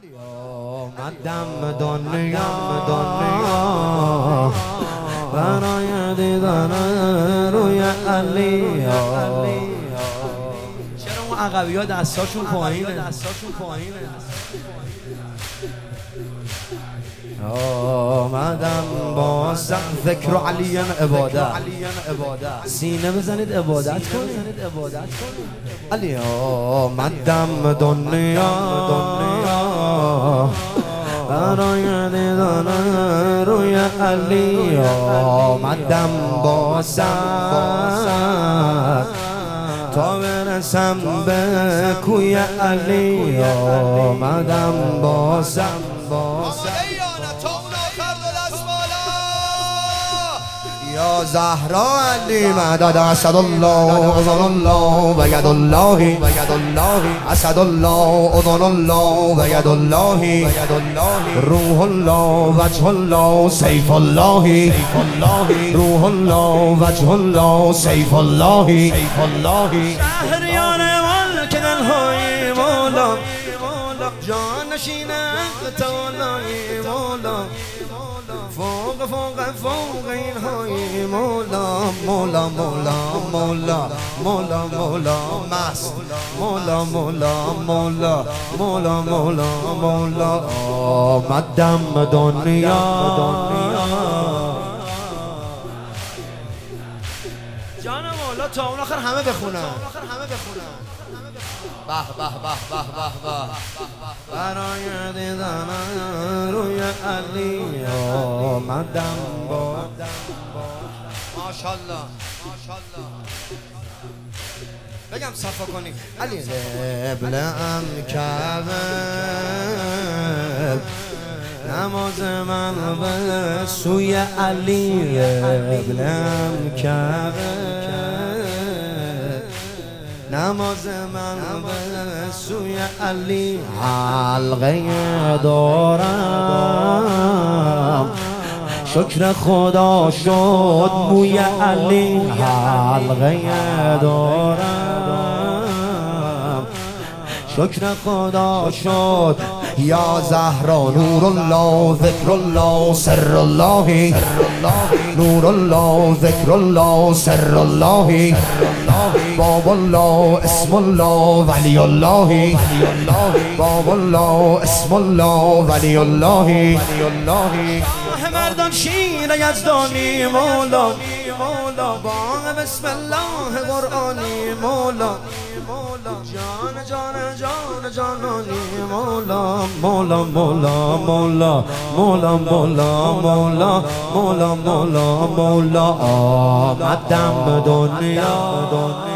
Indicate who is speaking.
Speaker 1: آمدم دنیا برای دیدن روی علی. چرا اون عقبی ها دستاشون پایینه؟ آمدم بازم ذکر علی عبادت. سینه بزنید عبادت کنید. علی آمدم دنیا برای دیدن روی علی. آمدم بازم تا برسم به کوی علی. آمدم بازم یا زهرا علی مدد اسد الله اذن الله و ید الله اسد الله اذن الله و ید الله روح الله وجه الله سیف الله روح الله وجه الله سیف الله شهریان ملک دلهای مولا جانشین تعالی مولا فوق اینهای مولا مست مولا آمدم دنیا. جان مولا تا اون آخر همه بخونن. به برای دیدن روی علی. آمدم با ماشاءالله بگم صفا کنی علی قبله‌ام کعبه نماز من به سوی علی. قبله‌ام کعبه نماز من به سوی علی. حلقه دارم شکر خدا شد موی علی. حلقه دارم شکر خدا شد یا زهرا نور الله ذکر الله سر الله نور الله ذکر الله سر الله باب الله اسم الله ولی الله باب الله اسم الله ولی الله مردان شیر یزدانی مولا با بسم الله قرآنی مولا جانانی مولا آمدم دنیا